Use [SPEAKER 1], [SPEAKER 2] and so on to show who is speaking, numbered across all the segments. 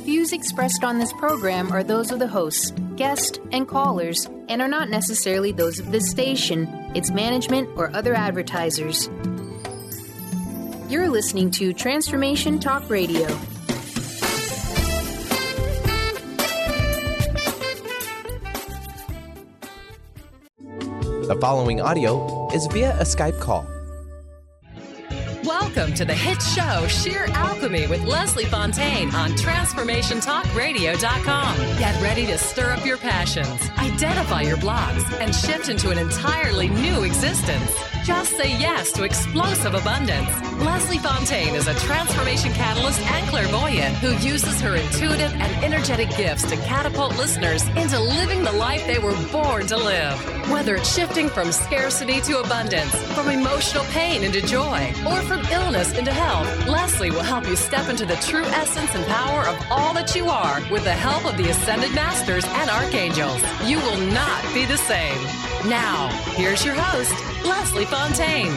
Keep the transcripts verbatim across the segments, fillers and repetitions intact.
[SPEAKER 1] Views expressed on this program are those of the hosts, guests, and callers, and are not necessarily those of this station, its management, or other advertisers. You're listening to Transformation Talk Radio.
[SPEAKER 2] The following audio is via a Skype call.
[SPEAKER 3] Welcome to the hit show Sheer Alchemy with Leslie Fontaine on Transformation Talk Radio dot com. Get ready to stir up your passions, identify your blocks, and shift into an entirely new existence. Just say yes to explosive abundance. Leslie Fontaine is a transformation catalyst and clairvoyant who uses her intuitive and energetic gifts to catapult listeners into living the life they were born to live. Whether it's shifting from scarcity to abundance, from emotional pain into joy, or from illness into health, Leslie will help you step into the true essence and power of all that you are with the help of the Ascended Masters and Archangels. You will not be the same. Now, here's your host, Leslie Fontaine.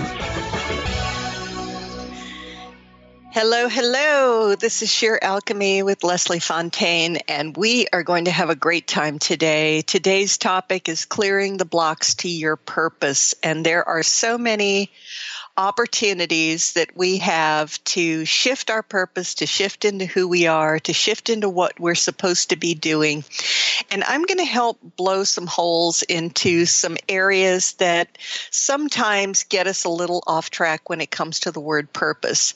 [SPEAKER 4] Hello, hello. This is Sheer Alchemy with Leslie Fontaine, and we are going to have a great time today. Today's topic is clearing the blocks to your purpose, and there are so many opportunities that we have to shift our purpose, to shift into who we are, to shift into what we're supposed to be doing. And I'm going to help blow some holes into some areas that sometimes get us a little off track when it comes to the word purpose.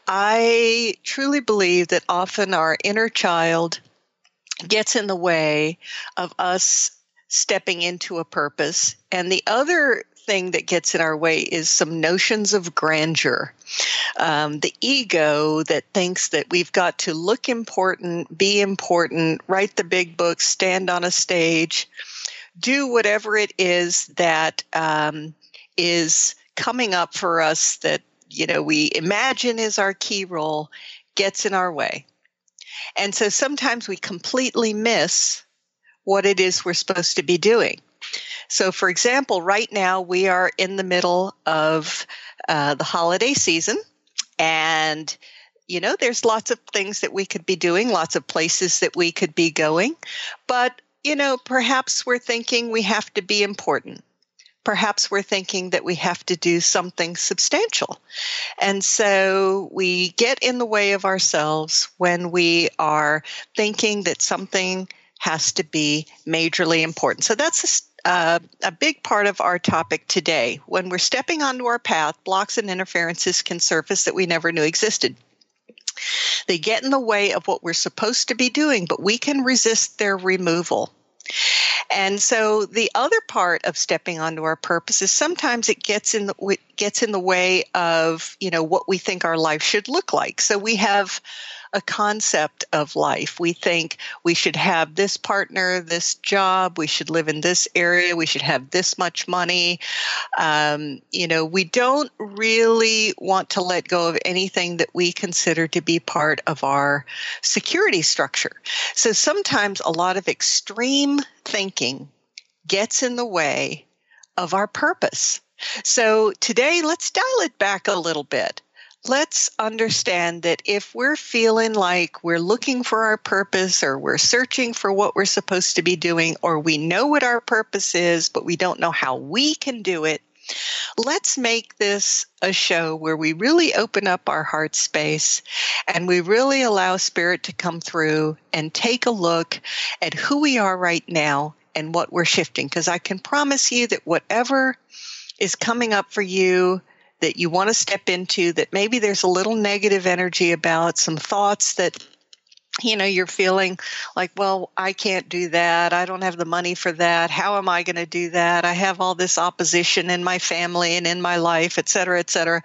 [SPEAKER 4] I truly believe that often our inner child gets in the way of us stepping into a purpose. And the other thing that gets in our way is some notions of grandeur. Um, the ego that thinks that we've got to look important, be important, write the big book, stand on a stage, do whatever it is that um, is coming up for us that, you know, we imagine is our key role, gets in our way. And so sometimes we completely miss what it is we're supposed to be doing. So, for example, right now we are in the middle of uh, the holiday season, and, you know, there's lots of things that we could be doing, lots of places that we could be going, but, you know, perhaps we're thinking we have to be important. Perhaps we're thinking that we have to do something substantial. And so we get in the way of ourselves when we are thinking that something has to be majorly important. So that's a Uh, a big part of our topic today. When we're stepping onto our path, blocks and interferences can surface that we never knew existed. They get in the way of what we're supposed to be doing, but we can resist their removal. And so the other part of stepping onto our purpose is sometimes it gets in the gets in the way of, you know, what we think our life should look like. So we have a concept of life. We think we should have this partner, this job, we should live in this area, we should have this much money. Um, you know, we don't really want to let go of anything that we consider to be part of our security structure. So sometimes a lot of extreme thinking gets in the way of our purpose. So today, let's dial it back a little bit. Let's understand that if we're feeling like we're looking for our purpose, or we're searching for what we're supposed to be doing, or we know what our purpose is, but we don't know how we can do it, let's make this a show where we really open up our heart space and we really allow Spirit to come through and take a look at who we are right now and what we're shifting. Because I can promise you that whatever is coming up for you that you want to step into, that maybe there's a little negative energy about, some thoughts that, you know, you're feeling like, well, I can't do that. I don't have the money for that. How am I going to do that? I have all this opposition in my family and in my life, et cetera, et cetera.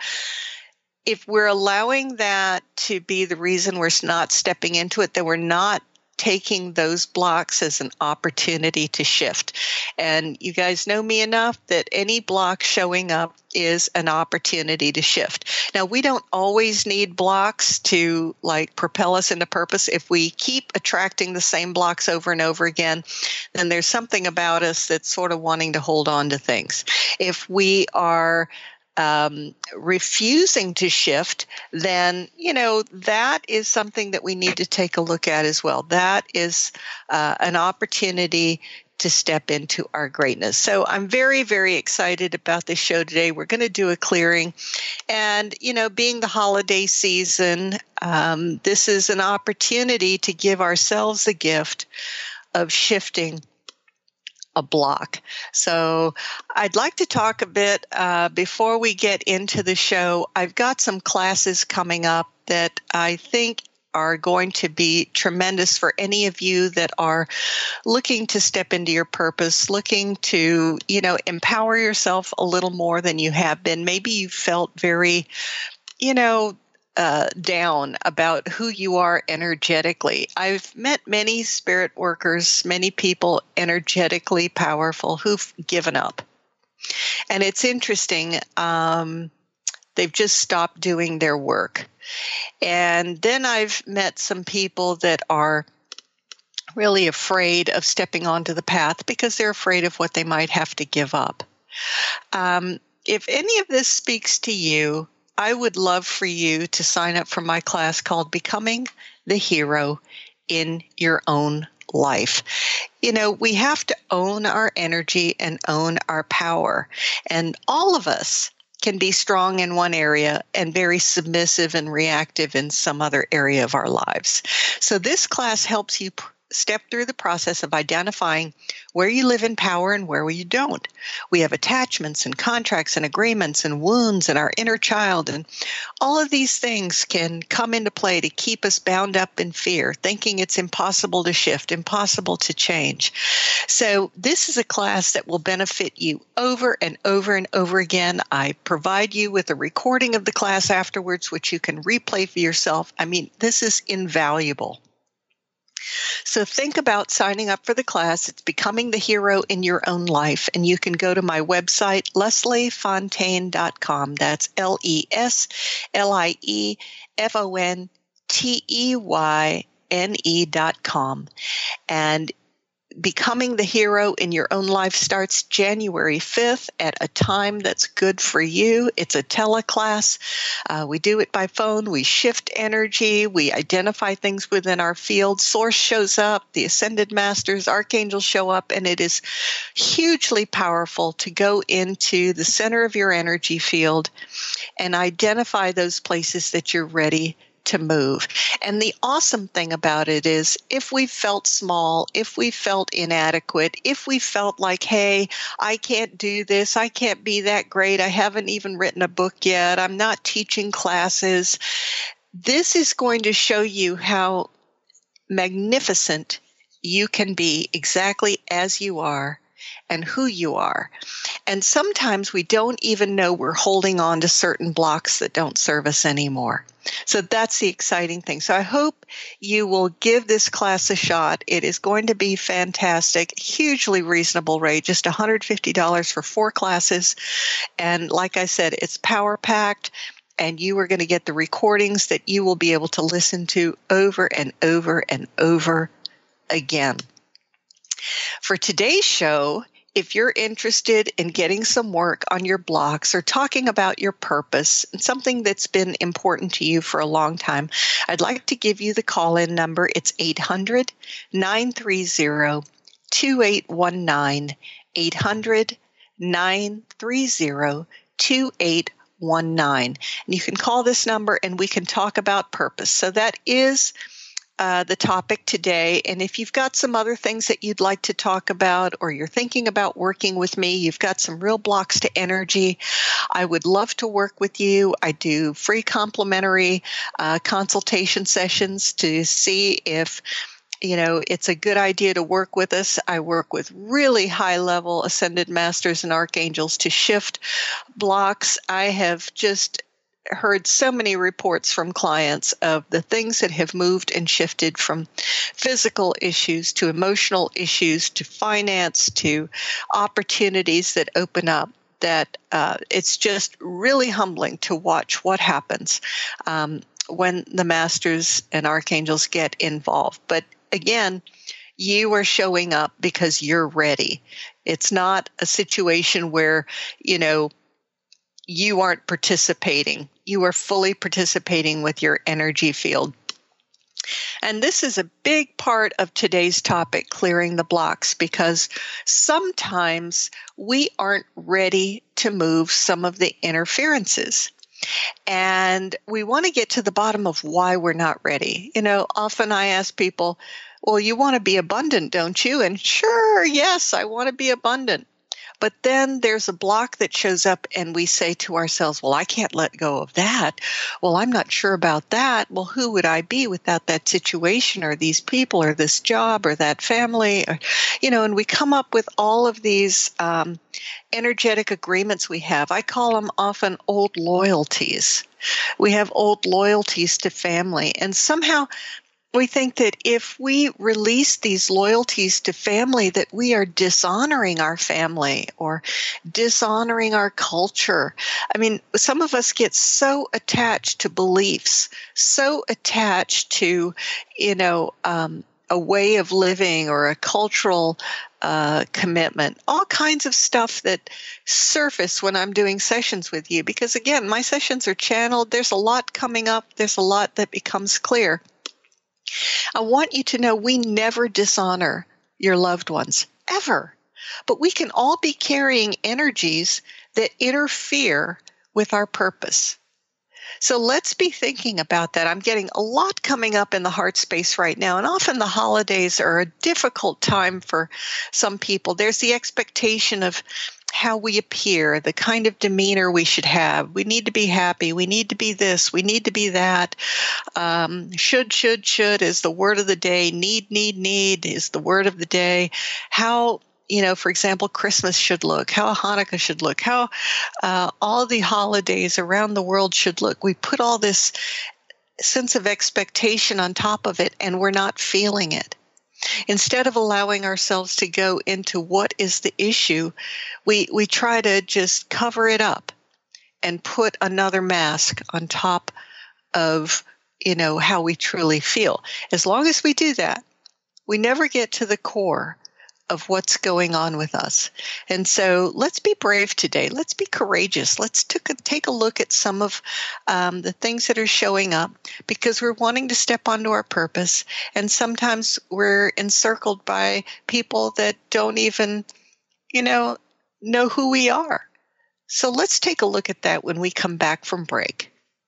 [SPEAKER 4] If we're allowing that to be the reason we're not stepping into it, then we're not taking those blocks as an opportunity to shift. And you guys know me enough that any block showing up is an opportunity to shift. Now, we don't always need blocks to like propel us into purpose. If we keep attracting the same blocks over and over again, then there's something about us that's sort of wanting to hold on to things. If we are um, refusing to shift, then, you know, that is something that we need to take a look at as well. That is uh, an opportunity to step into our greatness. So I'm very, very excited about this show today. We're going to do a clearing. And, you know, being the holiday season, um, this is an opportunity to give ourselves the gift of shifting a block. So I'd like to talk a bit uh, before we get into the show. I've got some classes coming up that I think are going to be tremendous for any of you that are looking to step into your purpose, looking to, you know, empower yourself a little more than you have been. Maybe you felt very, you know, uh, down about who you are energetically. I've met many spirit workers, many people energetically powerful who've given up. And it's interesting. Um, they've just stopped doing their work. And then I've met some people that are really afraid of stepping onto the path because they're afraid of what they might have to give up. Um, if any of this speaks to you, I would love for you to sign up for my class called Becoming the Hero in Your Own Life. You know, we have to own our energy and own our power. And all of us can be strong in one area and very submissive and reactive in some other area of our lives. So this class helps you pr- step through the process of identifying where you live in power and where you don't. We have attachments and contracts and agreements and wounds and our inner child, and all of these things can come into play to keep us bound up in fear, thinking it's impossible to shift, impossible to change. So this is a class that will benefit you over and over and over again. I provide you with a recording of the class afterwards, which you can replay for yourself. I mean, this is invaluable. So think about signing up for the class. It's Becoming the Hero in Your Own Life. And you can go to my website, leslie fontaine dot com. That's L E S L I E F O N T E Y N E dot com. And Becoming the Hero in Your Own Life starts January fifth at a time that's good for you. It's a teleclass. Uh, we do it by phone. We shift energy. We identify things within our field. Source shows up. The Ascended Masters, Archangels show up. And it is hugely powerful to go into the center of your energy field and identify those places that you're ready to move. And the awesome thing about it is if we felt small, if we felt inadequate, if we felt like, hey, I can't do this, I can't be that great, I haven't even written a book yet, I'm not teaching classes, this is going to show you how magnificent you can be exactly as you are and who you are. And sometimes we don't even know we're holding on to certain blocks that don't serve us anymore. So that's the exciting thing. So I hope you will give this class a shot. It is going to be fantastic, hugely reasonable rate, just one hundred fifty dollars for four classes. And like I said, it's power-packed, and you are going to get the recordings that you will be able to listen to over and over and over again. For today's show, if you're interested in getting some work on your blocks or talking about your purpose and something that's been important to you for a long time, I'd like to give you the call-in number. It's eight hundred, nine three zero, two eight one nine, eight hundred, nine three zero, two eight one nine. And you can call this number and we can talk about purpose. So that is Uh, the topic today. And if you've got some other things that you'd like to talk about, or you're thinking about working with me, you've got some real blocks to energy, I would love to work with you. I do free complimentary uh, consultation sessions to see if you know, it's a good idea to work with us. I work with really high-level Ascended Masters and Archangels to shift blocks. I have just heard so many reports from clients of the things that have moved and shifted from physical issues to emotional issues to finance to opportunities that open up, that uh, it's just really humbling to watch what happens um, when the masters and archangels get involved. But again, you are showing up because you're ready. It's not a situation where, you know, you aren't participating. You are fully participating with your energy field. And this is a big part of today's topic, clearing the blocks, because sometimes we aren't ready to move some of the interferences. And we want to get to the bottom of why we're not ready. You know, often I ask people, well, you want to be abundant, don't you? And sure, yes, I want to be abundant. But then there's a block that shows up and we say to ourselves, well, I can't let go of that. Well, I'm not sure about that. Well, who would I be without that situation or these people or this job or that family? Or, you know, and we come up with all of these um, energetic agreements we have. I call them often old loyalties. We have old loyalties to family. And somehow we think that if we release these loyalties to family, that we are dishonoring our family or dishonoring our culture. I mean, some of us get so attached to beliefs, so attached to, you know, um, a way of living or a cultural uh, commitment, all kinds of stuff that surface when I'm doing sessions with you. Because again, my sessions are channeled. There's a lot coming up. There's a lot that becomes clear. I want you to know we never dishonor your loved ones, ever. But we can all be carrying energies that interfere with our purpose. So let's be thinking about that. I'm getting a lot coming up in the heart space right now, and often the holidays are a difficult time for some people. There's the expectation of how we appear, the kind of demeanor we should have. We need to be happy. We need to be this. We need to be that. Um, should, should, should is the word of the day. Need, need, need is the word of the day. How, you know, for example, Christmas should look, how Hanukkah should look, how uh, all the holidays around the world should look. We put all this sense of expectation on top of it, and we're not feeling it. Instead of allowing ourselves to go into what is the issue, we, we try to just cover it up and put another mask on top of, you know, how we truly feel. As long as we do that, we never get to the core of what's going on with us. And so let's be brave today. Let's be courageous. Let's take a, take a look at some of um, the things that are showing up, because we're wanting to step onto our purpose. And sometimes we're encircled by people that don't even, you know, know who we are. So let's take a look at that when we come back from break.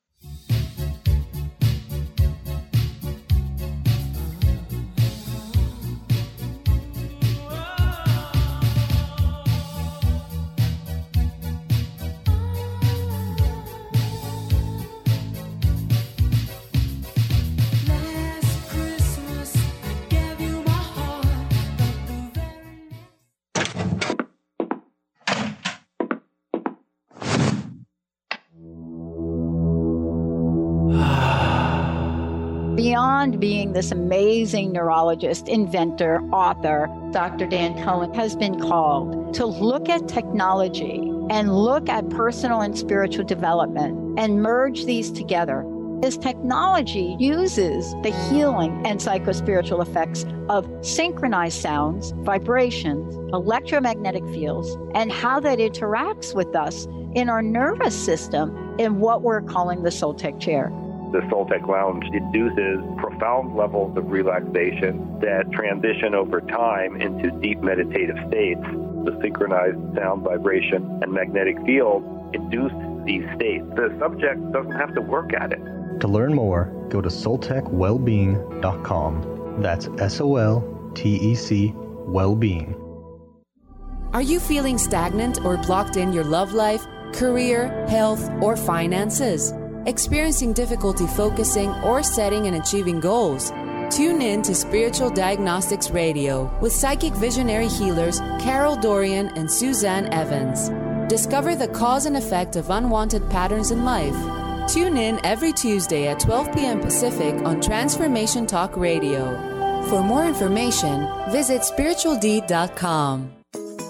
[SPEAKER 5] Beyond being this amazing neurologist, inventor, author, Doctor Dan Cohen has been called to look at technology and look at personal and spiritual development and merge these together. His technology uses the healing and psychospiritual effects of synchronized sounds, vibrations, electromagnetic fields, and how that interacts with us in our nervous system in what we're calling the Soltec chair.
[SPEAKER 6] The Soltec Lounge induces profound levels of relaxation that transition over time into deep meditative states. The synchronized sound, vibration, and magnetic field induce these states. The subject doesn't have to work at it.
[SPEAKER 7] To learn more, go to soltec wellbeing dot com. That's S O L T E C Wellbeing.
[SPEAKER 8] Are you feeling stagnant or blocked in your love life, career, health, or finances? Experiencing difficulty focusing or setting and achieving goals? Tune in to Spiritual Diagnostics Radio with psychic visionary healers Carol Dorian and Suzanne Evans. Discover the cause and effect of unwanted patterns in life. Tune in every Tuesday at twelve p.m. Pacific on Transformation Talk Radio. For more information, visit spiritual d dot com.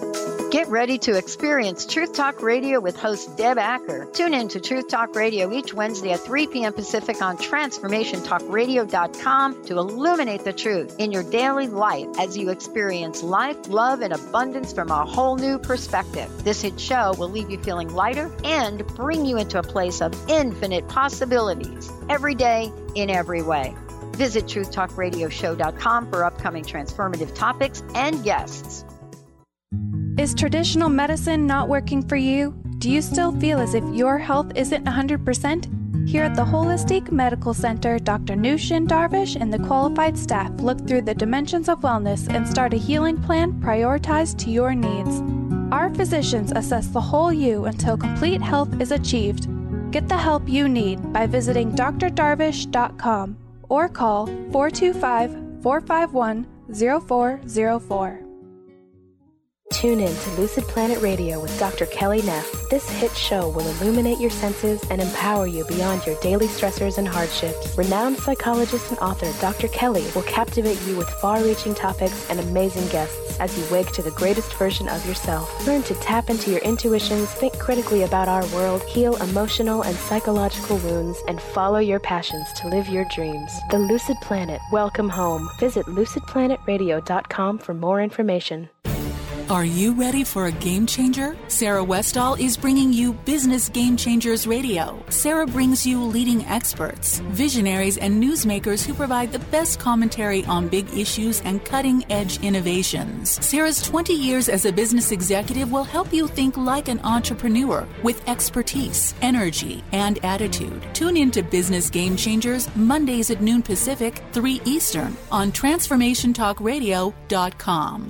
[SPEAKER 5] Get ready to experience Truth Talk Radio with host Deb Acker. Tune in to Truth Talk Radio each Wednesday at three p.m. Pacific on transformation talk radio dot com to illuminate the truth in your daily life as you experience life, love, and abundance from a whole new perspective. This hit show will leave you feeling lighter and bring you into a place of infinite possibilities every day in every way. Visit truth talk radio show dot com for upcoming transformative topics and guests.
[SPEAKER 9] Is traditional medicine not working for you? Do you still feel as if your health isn't one hundred percent? Here at the Holistic Medical Center, Doctor Nushin Darvish and the qualified staff look through the dimensions of wellness and start a healing plan prioritized to your needs. Our physicians assess the whole you until complete health is achieved. Get the help you need by visiting d r darvish dot com or call four two five, four five one, zero four zero four.
[SPEAKER 10] Tune in to Lucid Planet Radio with Doctor Kelly Neff. This hit show will illuminate your senses and empower you beyond your daily stressors and hardships. Renowned psychologist and author Doctor Kelly will captivate you with far-reaching topics and amazing guests as you wake to the greatest version of yourself. Learn to tap into your intuitions, think critically about our world, heal emotional and psychological wounds, and follow your passions to live your dreams. The Lucid Planet. Welcome home. Visit lucid planet radio dot com for more information.
[SPEAKER 11] Are you ready for a game changer? Sarah Westall is bringing you Business Game Changers Radio. Sarah brings you leading experts, visionaries, and newsmakers who provide the best commentary on big issues and cutting-edge innovations. Sarah's twenty years as a business executive will help you think like an entrepreneur with expertise, energy, and attitude. Tune in to Business Game Changers Mondays at noon Pacific, three Eastern on transformation talk radio dot com.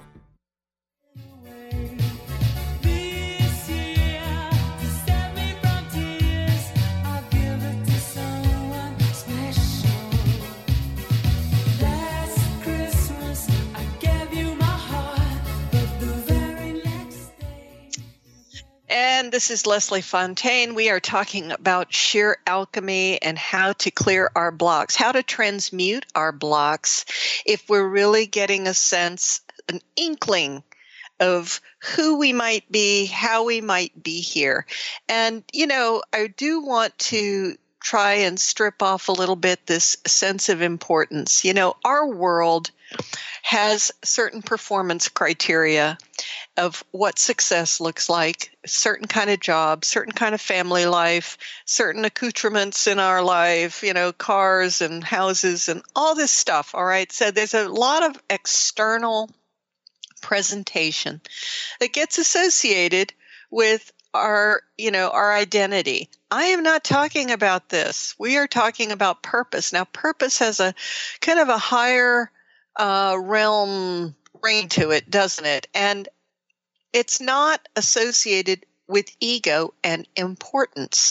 [SPEAKER 4] And this is Leslie Fontaine. We are talking about sheer alchemy and how to clear our blocks, how to transmute our blocks if we're really getting a sense, an inkling of who we might be, how we might be here. And, you know, I do want to try and strip off a little bit this sense of importance. You know, our world has certain performance criteria of what success looks like, certain kind of job, certain kind of family life, certain accoutrements in our life, you know, cars and houses and all this stuff, all right? So there's a lot of external presentation that gets associated with our, you know, our identity. I am not talking about this. We are talking about purpose. Now, purpose has a kind of a higher uh, realm ring to it, doesn't it? And it's not associated with ego and importance.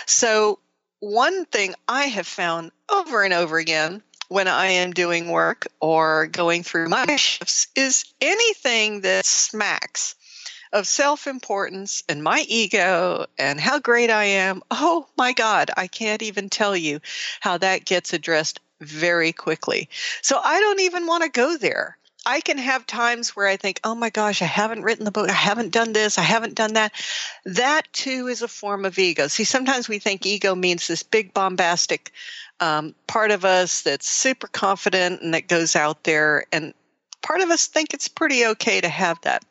[SPEAKER 4] So one thing I have found over and over again when I am doing work or going through my shifts is anything that smacks of self-importance and my ego and how great I am. Oh my God, I can't even tell you how that gets addressed very quickly. So I don't even want to go there. I can have times where I think, oh my gosh, I haven't written the book. I haven't done this. I haven't done that. That too is a form of ego. See, sometimes we think ego means this big bombastic um, part of us that's super confident and that goes out there. And part of us think it's pretty okay to have that.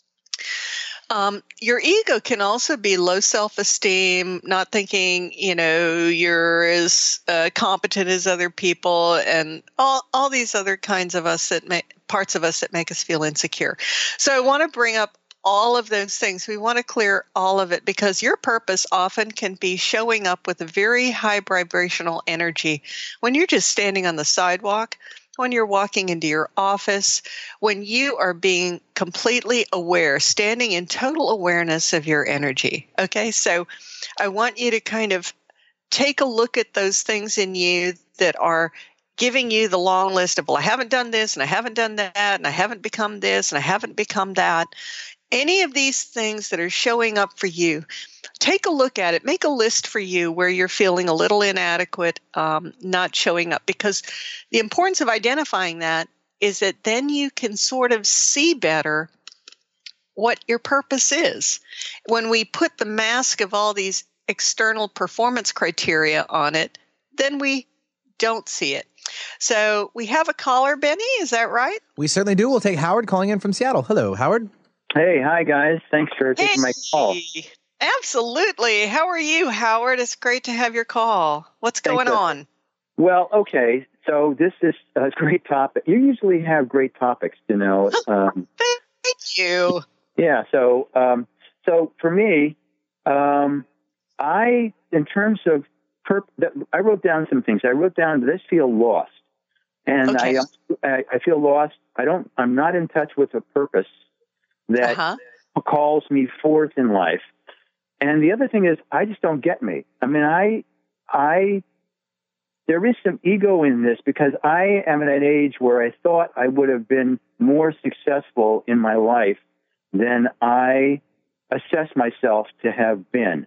[SPEAKER 4] Um, your ego can also be low self-esteem, not thinking, you know, you're as uh, competent as other people, and all, all these other kinds of us that make parts of us that make us feel insecure. So I want to bring up all of those things. We want to clear all of it because your purpose often can be showing up with a very high vibrational energy when you're just standing on the sidewalk, when you're walking into your office, when you are being completely aware, standing in total awareness of your energy. Okay, so I want you to kind of take a look at those things in you that are giving you the long list of, well, I haven't done this and I haven't done that and I haven't become this and I haven't become that. Any of these things that are showing up for you, take a look at it. Make a list for you where you're feeling a little inadequate, um, not showing up. Because the importance of identifying that is that then you can sort of see better what your purpose is. When we put the mask of all these external performance criteria on it, then we don't see it. So we have a caller, Benny, is that right?
[SPEAKER 2] We certainly do. We'll take Howard calling in from Seattle. Hello, Howard.
[SPEAKER 12] Hey, hi, guys. Thanks for taking
[SPEAKER 4] hey,
[SPEAKER 12] my call.
[SPEAKER 4] Absolutely. How are you, Howard? It's great to have your call. What's going
[SPEAKER 12] Thanks,
[SPEAKER 4] on?
[SPEAKER 12] Well, okay. So this is a great topic. You usually have great topics, you know. Um,
[SPEAKER 4] Thank you.
[SPEAKER 12] Yeah. So, um, so for me, um, I, in terms of, perp- I wrote down some things. I wrote down, I feel lost. And
[SPEAKER 4] okay.
[SPEAKER 12] I, I feel lost. I don't, I'm not in touch with a purpose that
[SPEAKER 4] uh-huh.
[SPEAKER 12] calls me forth in life. And the other thing is, I just don't get me. I mean, I, I, there is some ego in this because I am at an age where I thought I would have been more successful in my life than I assess myself to have been.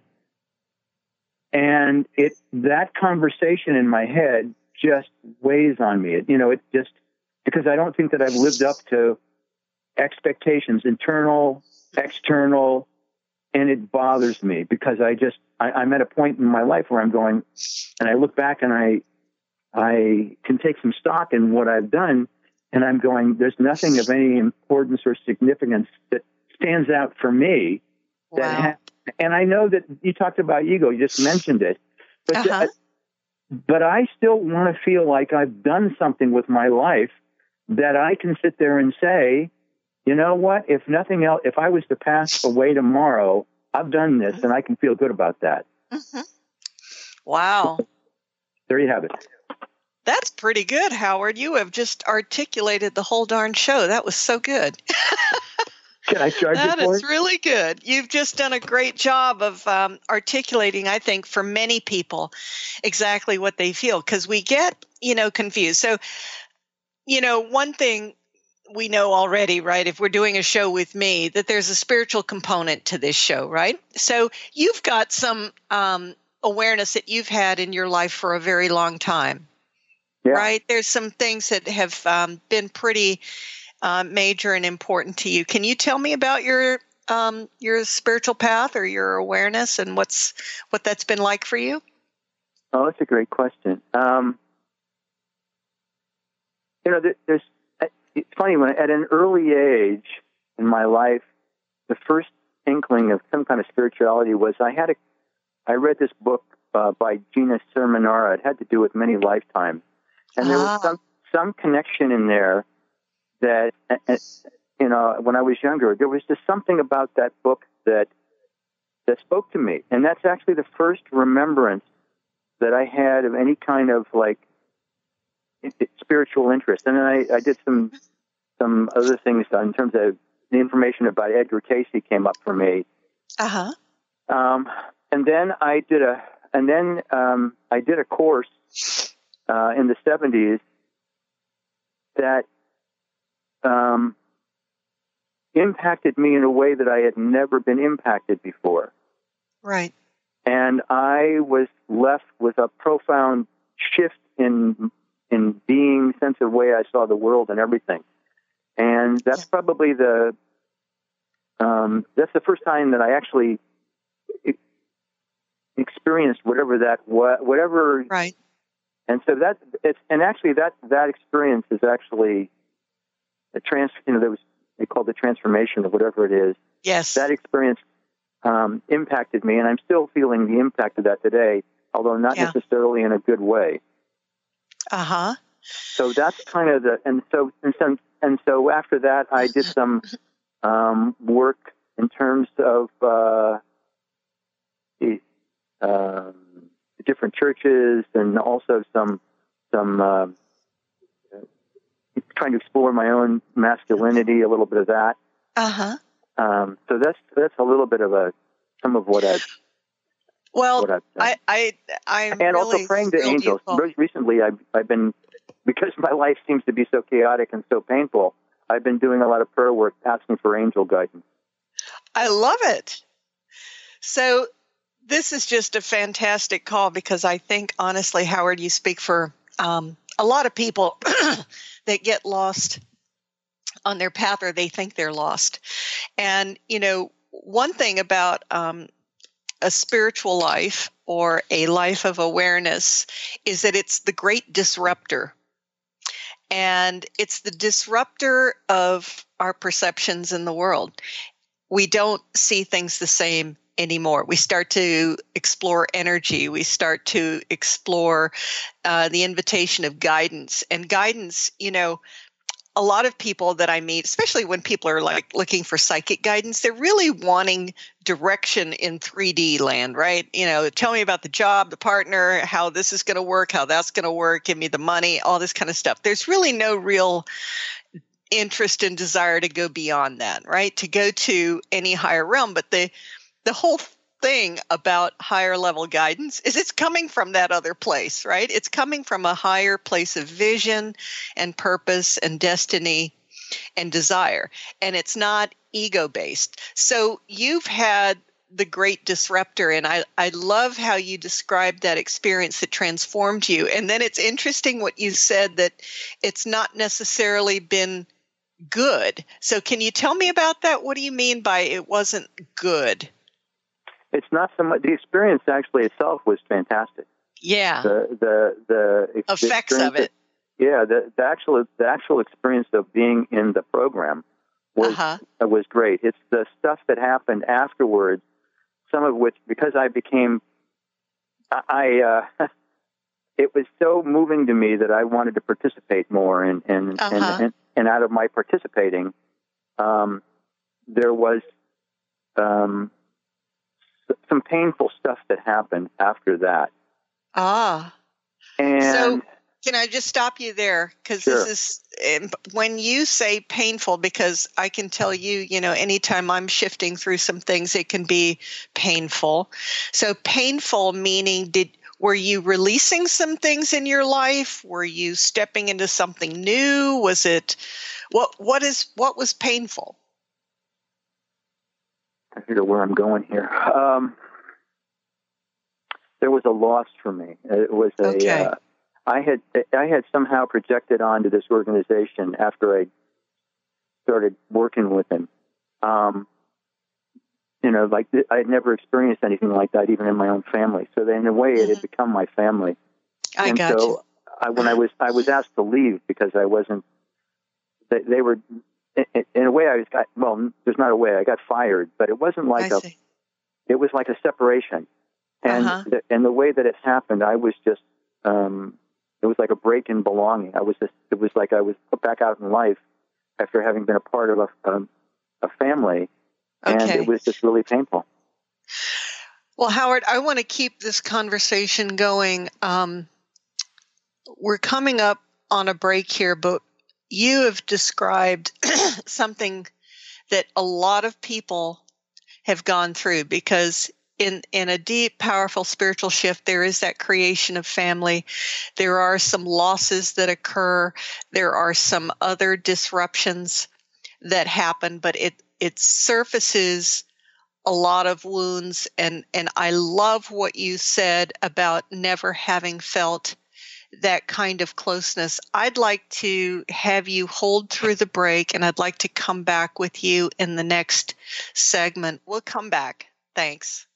[SPEAKER 12] And it, that conversation in my head just weighs on me. It, you know, it just, because I don't think that I've lived up to expectations, internal, external, and it bothers me because I just, I, I'm at a point in my life where I'm going, and I look back and I, I can take some stock in what I've done, and I'm going, there's nothing of any importance or significance that stands out for me.
[SPEAKER 4] Wow.
[SPEAKER 12] That ha- and I know that you talked about ego, you just mentioned it, but,
[SPEAKER 4] uh-huh.
[SPEAKER 12] th- but I still want to feel like I've done something with my life that I can sit there and say, you know what, if nothing else, if I was to pass away tomorrow, I've done this and I can feel good about that.
[SPEAKER 4] Mm-hmm. Wow.
[SPEAKER 12] There you have it.
[SPEAKER 4] That's pretty good, Howard. You have just articulated the whole darn show. That was so good.
[SPEAKER 12] Can I charge
[SPEAKER 4] That
[SPEAKER 12] you for
[SPEAKER 4] is
[SPEAKER 12] it?
[SPEAKER 4] really good. You've just done a great job of um, articulating, I think, for many people exactly what they feel, because we get, you know, confused. So, you know, one thing we know already, right, if we're doing a show with me, that there's a spiritual component to this show, right? So you've got some um, awareness that you've had in your life for a very long time,
[SPEAKER 12] yeah.
[SPEAKER 4] right? There's some things that have um, been pretty uh, major and important to you. Can you tell me about your um, your spiritual path or your awareness and what's what that's been like for you?
[SPEAKER 12] Oh, that's a great question. Um, you know, there's. It's funny, when at an early age in my life, the first inkling of some kind of spirituality was I had a, I read this book uh, by Gina Sermonara. It had to do with many lifetimes. And there
[SPEAKER 4] ah.
[SPEAKER 12] was some, some connection in there that, uh, you know, when I was younger, there was just something about that book that, that spoke to me. And that's actually the first remembrance that I had of any kind of like, spiritual interest. And then I, I did some some other things in terms of the information about Edgar Cayce came up for me.
[SPEAKER 4] Uh-huh.
[SPEAKER 12] Um, and then I did a and then um, I did a course uh, in the seventies that um, impacted me in a way that I had never been impacted before.
[SPEAKER 4] Right.
[SPEAKER 12] And I was left with a profound shift in in being, sense of way I saw the world and everything. And that's probably the, um, that's the first time that I actually experienced whatever that, whatever.
[SPEAKER 4] Right.
[SPEAKER 12] And so that, it's, and actually that, that experience is actually a trans, you know, there was, they called the transformation of whatever it is.
[SPEAKER 4] Yes.
[SPEAKER 12] That experience, um, impacted me, and I'm still feeling the impact of that today, although not
[SPEAKER 4] yeah.
[SPEAKER 12] necessarily in a good way.
[SPEAKER 4] Uh-huh.
[SPEAKER 12] So that's kind of the, and so, and so, and so after that, I did some um, work in terms of uh, the um, different churches, and also some, some uh, trying to explore my own masculinity, a little bit of that.
[SPEAKER 4] Uh-huh.
[SPEAKER 12] Um, so that's, that's a little bit of a, some of what I've,
[SPEAKER 4] Well,
[SPEAKER 12] what I've done.
[SPEAKER 4] I, I, I'm
[SPEAKER 12] and
[SPEAKER 4] really
[SPEAKER 12] also praying to angels. Most recently, I've, I've been, because my life seems to be so chaotic and so painful, I've been doing a lot of prayer work, asking for angel guidance.
[SPEAKER 4] I love it. So this is just a fantastic call, because I think, honestly, Howard, you speak for um, a lot of people that get lost on their path, or they think they're lost. And, you know, one thing about um, a spiritual life or a life of awareness is that it's the great disruptor. And it's the disruptor of our perceptions in the world. We don't see things the same anymore. We start to explore energy. We start to explore uh, the invitation of guidance. And guidance, you know, a lot of people that I meet, especially when people are like looking for psychic guidance, they're really wanting direction in three D land, right? You know, tell me about the job, the partner, how this is going to work, how that's going to work, give me the money, all this kind of stuff. There's really no real interest and desire to go beyond that, right? To go to any higher realm. But the the whole thing about higher level guidance is it's coming from that other place, right? It's coming from a higher place of vision and purpose and destiny and desire. And it's not ego-based. So you've had the great disruptor, and I, I love how you described that experience that transformed you. And then it's interesting what you said, that it's not necessarily been good. So can you tell me about that? What do you mean by it wasn't good?
[SPEAKER 12] It's not so much, the experience actually itself was fantastic.
[SPEAKER 4] Yeah.
[SPEAKER 12] The the the ex-
[SPEAKER 4] effects of it.
[SPEAKER 12] Yeah, the, the actual the actual experience of being in the program was
[SPEAKER 4] uh-huh.
[SPEAKER 12] uh, was great. It's the stuff that happened afterwards, some of which, because I became, I uh, it was so moving to me that I wanted to participate more, and and
[SPEAKER 4] uh-huh.
[SPEAKER 12] and, and, and out of my participating, um, there was um, some painful stuff that happened after that.
[SPEAKER 4] Ah.
[SPEAKER 12] And
[SPEAKER 4] so can I just stop you there? Because
[SPEAKER 12] sure.
[SPEAKER 4] this is, when you say painful, because I can tell you, you know, anytime I'm shifting through some things, it can be painful. So painful meaning, did were you releasing some things in your life? Were you stepping into something new? Was it, what, what is, what was painful?
[SPEAKER 12] I figure where I'm going here. Um, there was a loss for me. It was a.
[SPEAKER 4] Okay.
[SPEAKER 12] Uh, I had I had somehow projected onto this organization after I started working with him. Um, you know, like I had never experienced anything like that, even in my own family. So in a way, it had become my family.
[SPEAKER 4] I
[SPEAKER 12] and
[SPEAKER 4] got
[SPEAKER 12] so
[SPEAKER 4] you.
[SPEAKER 12] I, when I was I was asked to leave because I wasn't. They, they were. In, in a way, I was got, well, there's not a way I got fired, but it wasn't like
[SPEAKER 4] I
[SPEAKER 12] a,
[SPEAKER 4] see.
[SPEAKER 12] it was like a separation. And,
[SPEAKER 4] Uh-huh.
[SPEAKER 12] the, and the way that it happened, I was just, um, it was like a break in belonging. I was just, it was like I was put back out in life after having been a part of a, um, a family. And
[SPEAKER 4] Okay.
[SPEAKER 12] it was just really painful.
[SPEAKER 4] Well, Howard, I want to keep this conversation going. Um, we're coming up on a break here, but you have described something that a lot of people have gone through, because in, in a deep, powerful spiritual shift, there is that creation of family. There are some losses that occur. There are some other disruptions that happen, but it, it surfaces a lot of wounds. And, and I love what you said about never having felt that kind of closeness. I'd like to have you hold through the break, and I'd like to come back with you in the next segment. We'll come back. Thanks.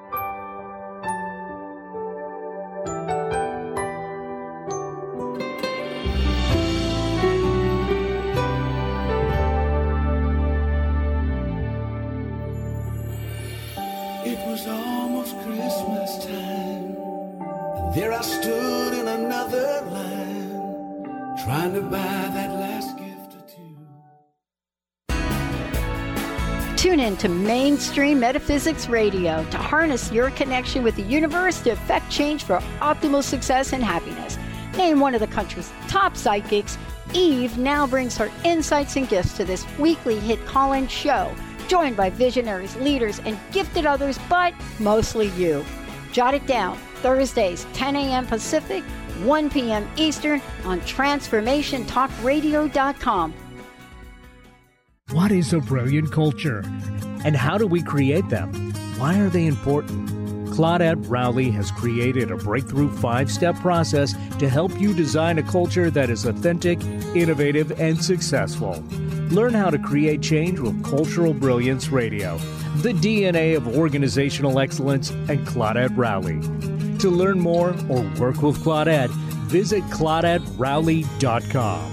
[SPEAKER 13] It was almost Christmas time. There I stood in another line, trying to buy that last gift or two.
[SPEAKER 5] Tune in to Mainstream Metaphysics Radio to harness your connection with the universe to effect change for optimal success and happiness. Named one of the country's top psychics, Eve now brings her insights and gifts to this weekly hit call-in show, joined by visionaries, leaders, and gifted others, but mostly you. Jot it down. Thursdays, ten a.m. Pacific, one p.m. Eastern on transformation talk radio dot com.
[SPEAKER 14] What is a brilliant culture? And how do we create them? Why are they important? Claudette Rowley has created a breakthrough five-step process to help you design a culture that is authentic, innovative, and successful. Learn how to create change with Cultural Brilliance Radio, the D N A of organizational excellence, and Claudette Rowley. To learn more or work with Claudette, visit claudette rowley dot com.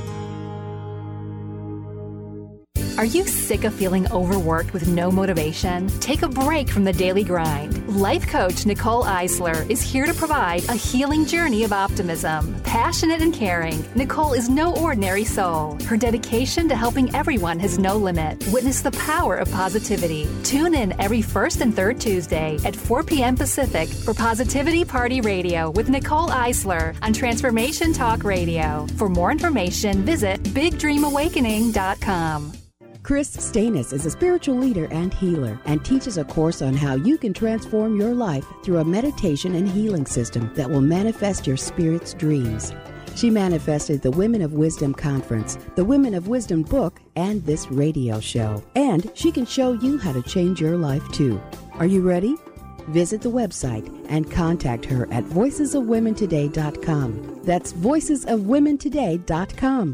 [SPEAKER 15] Are you sick of feeling overworked with no motivation? Take a break from the daily grind. Life coach Nicole Eisler is here to provide a healing journey of optimism. Passionate and caring, Nicole is no ordinary soul. Her dedication to helping everyone has no limit. Witness the power of positivity. Tune in every first and third Tuesday at four p.m. Pacific for Positivity Party Radio with Nicole Eisler on Transformation Talk Radio. For more information, visit big dream awakening dot com.
[SPEAKER 16] Chris Stanis is a spiritual leader and healer and teaches a course on how you can transform your life through a meditation and healing system that will manifest your spirit's dreams. She manifested the Women of Wisdom Conference, the Women of Wisdom book, and this radio show. And she can show you how to change your life too. Are you ready? Visit the website and contact her at voices of women today dot com. That's voices of women today dot com.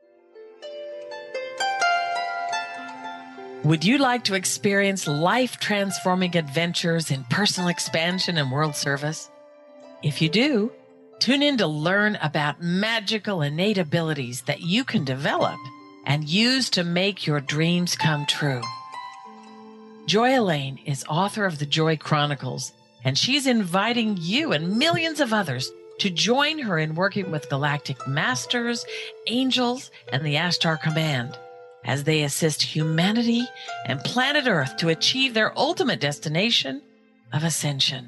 [SPEAKER 17] Would you like to experience life-transforming adventures in personal expansion and world service? If you do, tune in to learn about magical innate abilities that you can develop and use to make your dreams come true. Joy Elaine is author of the Joy Chronicles, and she's inviting you and millions of others to join her in working with galactic masters, angels, and the Ashtar Command as they assist humanity and planet Earth to achieve their ultimate destination of ascension.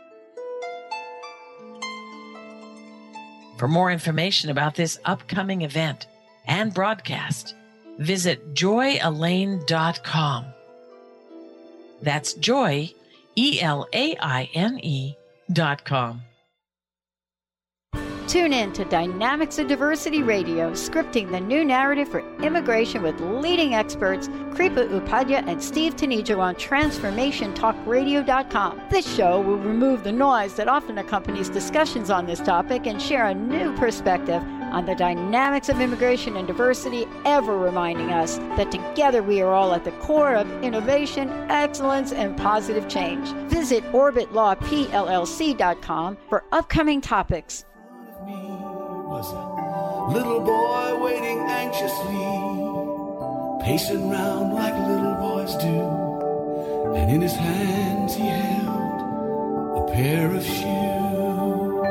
[SPEAKER 17] For more information about this upcoming event and broadcast, visit joy elaine dot com. That's Joy, E L A I N E dot com.
[SPEAKER 5] Tune in to Dynamics of Diversity Radio, scripting the new narrative for immigration with leading experts Kripa Upadhyaya and Steve Tanijo on transformation talk radio dot com. This show will remove the noise that often accompanies discussions on this topic and share a new perspective on the dynamics of immigration and diversity, ever reminding us that together we are all at the core of innovation, excellence, and positive change. Visit orbit law p l l c dot com for upcoming topics.
[SPEAKER 13] Was a little boy waiting anxiously, pacing round like little boys do, and in his hands he held a pair of shoes,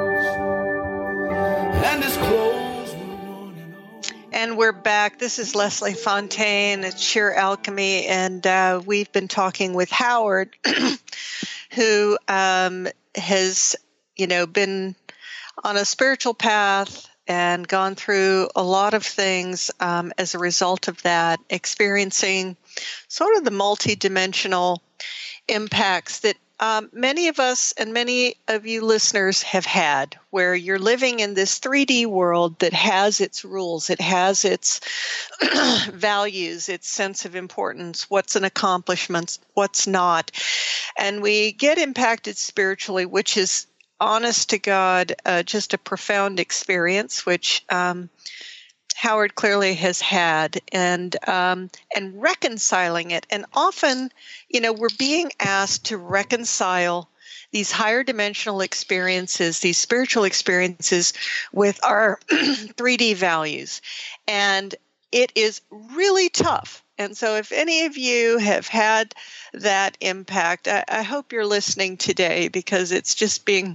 [SPEAKER 13] and his clothes were worn and old.
[SPEAKER 4] And we're back. This is Leslie Fontaine at Sheer Alchemy, and uh, we've been talking with Howard, who um, has, you know, been on a spiritual path and gone through a lot of things um, as a result of that, experiencing sort of the multidimensional impacts that um, many of us and many of you listeners have had, where you're living in this three D world that has its rules, it has its values, its sense of importance, what's an accomplishment, what's not. And we get impacted spiritually, which is honest to God, uh, just a profound experience, which um, Howard clearly has had, and um, and reconciling it. And often, you know, we're being asked to reconcile these higher dimensional experiences, these spiritual experiences, with our three D values. And it is really tough. And so if any of you have had that impact, I, I hope you're listening today, because it's just being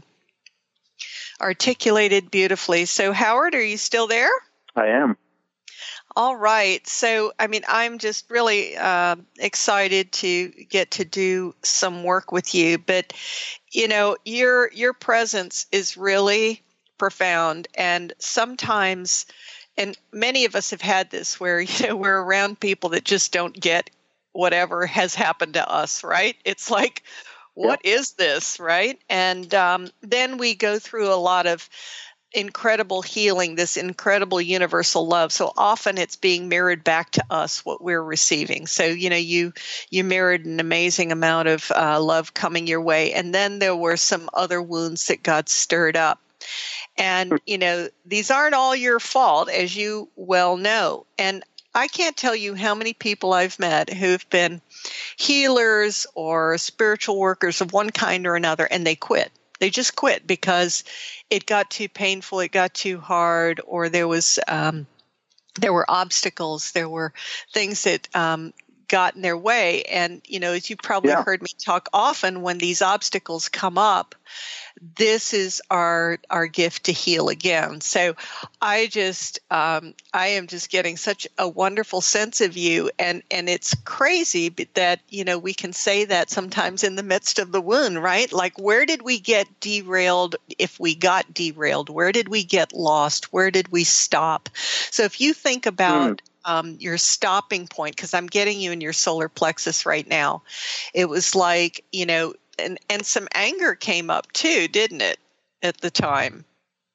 [SPEAKER 4] articulated beautifully. So, Howard, are you still there?
[SPEAKER 12] I am.
[SPEAKER 4] All right. So, I mean, I'm just really uh, excited to get to do some work with you. But, you know, your your presence is really profound. And sometimes, and many of us have had this, where, you know, we're around people that just don't get whatever has happened to us, right? It's like, what yeah. is this, right? And um, then we go through a lot of incredible healing, this incredible universal love. So often it's being mirrored back to us, what we're receiving. So, you know, you you mirrored an amazing amount of uh, love coming your way. And then there were some other wounds that God stirred up. And, you know, these aren't all your fault, as you well know. And I can't tell you how many people I've met who've been healers or spiritual workers of one kind or another, and they quit. They just quit because it got too painful, it got too hard, or there was um, there were obstacles, there were things that um, got in their way. And, you know, as you probably
[SPEAKER 12] Yeah.
[SPEAKER 4] heard me talk often, when these obstacles come up, this is our our gift to heal again. So I just um, I am just getting such a wonderful sense of you, and and it's crazy that, you know, we can say that sometimes in the midst of the wound, right? Like, where did we get derailed? If we got derailed, where did we get lost? Where did we stop? So if you think about um, your stopping point, because I'm getting you in your solar plexus right now, it was like, you know. And and some anger came up too, didn't it, at the time?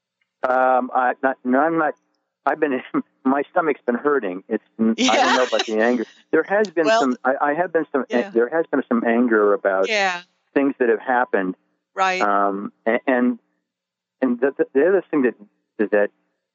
[SPEAKER 12] Um, I, not, no, I'm not. I've been. My stomach's been hurting. It's.
[SPEAKER 4] Yeah.
[SPEAKER 12] I don't know about the anger. There has been
[SPEAKER 4] Well,
[SPEAKER 12] some. I, I have been some.
[SPEAKER 4] yeah.
[SPEAKER 12] There has been some anger about
[SPEAKER 4] Yeah.
[SPEAKER 12] things that have happened.
[SPEAKER 4] Right.
[SPEAKER 12] Um, and and, and the, the, the other thing that is that,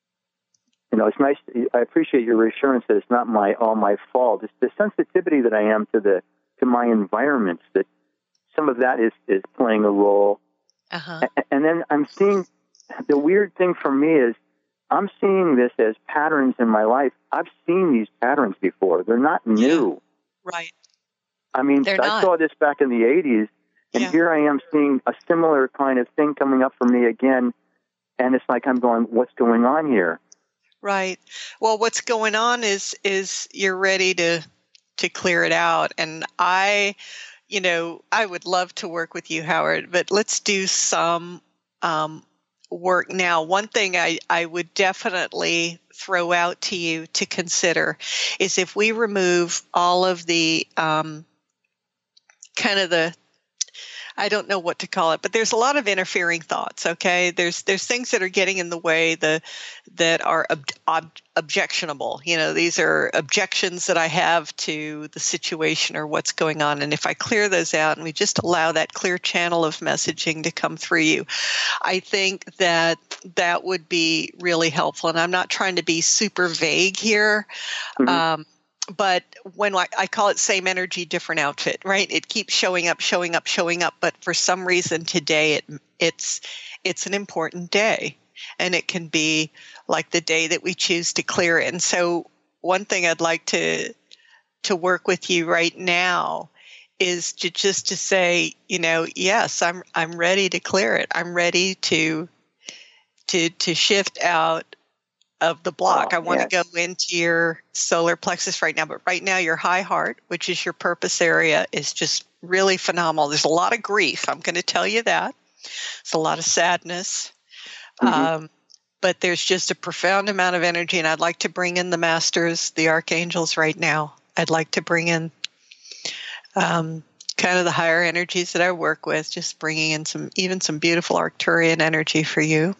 [SPEAKER 12] you know, it's nice. I appreciate your reassurance that it's not my all my fault. It's the sensitivity that I am to the to my environments that. Some of that is, is playing a role.
[SPEAKER 4] Uh-huh.
[SPEAKER 12] And then I'm seeing, the weird thing for me is I'm seeing this as patterns in my life. I've seen these patterns before. They're not new.
[SPEAKER 4] Right.
[SPEAKER 12] I mean,
[SPEAKER 4] They're
[SPEAKER 12] I
[SPEAKER 4] not.
[SPEAKER 12] saw this back in the eighties, and
[SPEAKER 4] Yeah.
[SPEAKER 12] here I am seeing a similar kind of thing coming up for me again. And it's like I'm going, what's going on here?
[SPEAKER 4] Right. Well, what's going on is is you're ready to to clear it out. And I, you know, I would love to work with you, Howard, but let's do some um, work now. One thing I, I would definitely throw out to you to consider is if we remove all of the um, kind of the, I don't know what to call it, but there's a lot of interfering thoughts. Okay, there's there's things that are getting in the way, the that are ob, ob, objectionable. You know, these are objections that I have to the situation or what's going on. And if I clear those out and we just allow that clear channel of messaging to come through you, I think that that would be really helpful. And I'm not trying to be super vague here.
[SPEAKER 12] Mm-hmm.
[SPEAKER 4] Um, But when I, I call it same energy, different outfit, right? It keeps showing up, showing up, showing up. But for some reason today, it it's it's an important day, and it can be like the day that we choose to clear it. And so, one thing I'd like to to work with you right now is to just to say, you know, yes, I'm I'm ready to clear it. I'm ready to to to shift out of the block.
[SPEAKER 12] Oh,
[SPEAKER 4] I want
[SPEAKER 12] yes.
[SPEAKER 4] to go into your solar plexus right now, but right now your high heart, which is your purpose area, is just really phenomenal. There's a lot of grief. I'm going to tell you that. There's a lot of sadness.
[SPEAKER 12] Mm-hmm.
[SPEAKER 4] Um, but there's just a profound amount of energy, and I'd like to bring in the masters, the archangels right now. I'd like to bring in um, kind of the higher energies that I work with, just bringing in some, even some beautiful Arcturian energy for you.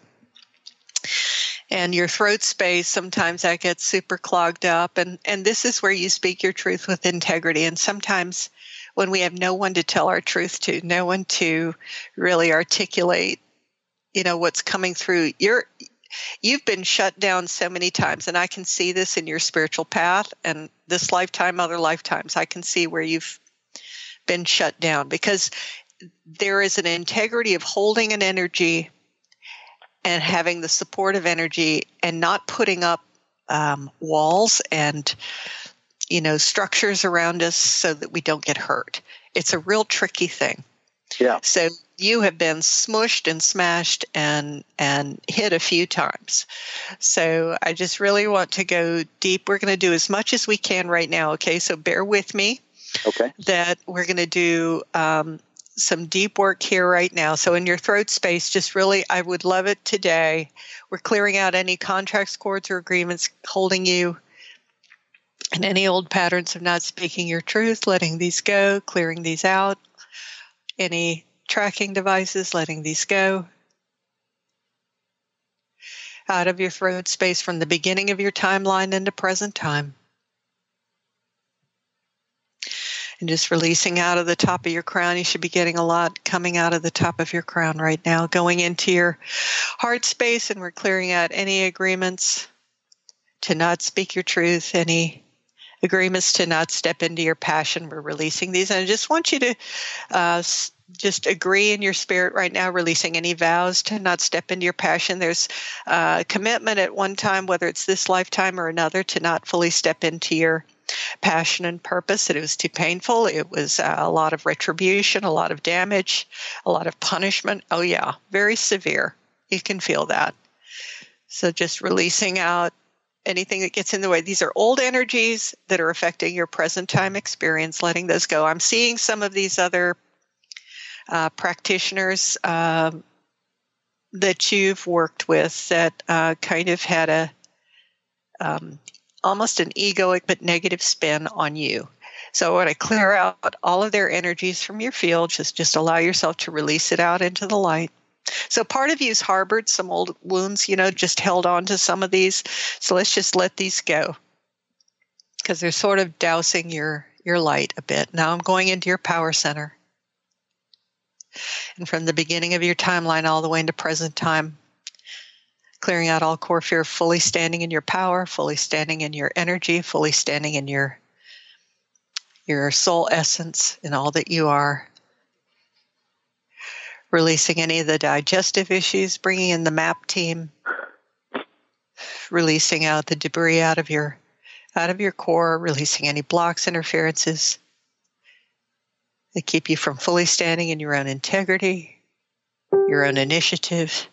[SPEAKER 4] And your throat space, sometimes that gets super clogged up. And, and this is where you speak your truth with integrity. And sometimes when we have no one to tell our truth to, no one to really articulate, you know, what's coming through, you're, you've been shut down so many times. And I can see this in your spiritual path and this lifetime, other lifetimes. I can see where you've been shut down because there is an integrity of holding an energy and having the supportive energy and not putting up um, walls and, you know, structures around us so that we don't get hurt. It's a real tricky thing.
[SPEAKER 12] Yeah.
[SPEAKER 4] So you have been smushed and smashed and and hit a few times. So I just really want to go deep. We're going to do as much as we can right now, okay? So bear with me.
[SPEAKER 12] Okay.
[SPEAKER 4] That we're going to do um, some deep work here right now. So in your throat space, just really, I would love it today. We're clearing out any contracts, cords, or agreements holding you and any old patterns of not speaking your truth, letting these go, clearing these out. Any tracking devices, letting these go. Out of your throat space from the beginning of your timeline into present time. And just releasing out of the top of your crown. You should be getting a lot coming out of the top of your crown right now, going into your heart space, and we're clearing out any agreements to not speak your truth, any agreements to not step into your passion. We're releasing these. And I just want you to uh, just agree in your spirit right now, releasing any vows to not step into your passion. There's a uh, commitment at one time, whether it's this lifetime or another, to not fully step into your passion and purpose, that it was too painful. It was uh, a lot of retribution, a lot of damage, a lot of punishment. Oh, yeah, very severe. You can feel that. So just releasing out anything that gets in the way. These are old energies that are affecting your present time experience, letting those go. I'm seeing some of these other uh, practitioners uh, that you've worked with that uh, kind of had a um, almost an egoic but negative spin on you. So I want to clear out all of their energies from your field. Just, just allow yourself to release it out into the light. So part of you's harbored some old wounds, you know, just held on to some of these. So let's just let these go, because they're sort of dousing your, your light a bit. Now I'm going into your power center. And from the beginning of your timeline all the way into present time, clearing out all core fear, fully standing in your power, fully standing in your energy, fully standing in your, your soul essence and all that you are. Releasing any of the digestive issues, bringing in the MAP team, releasing out the debris out of your out of your core, releasing any blocks, interferences that keep you from fully standing in your own integrity, your own initiative.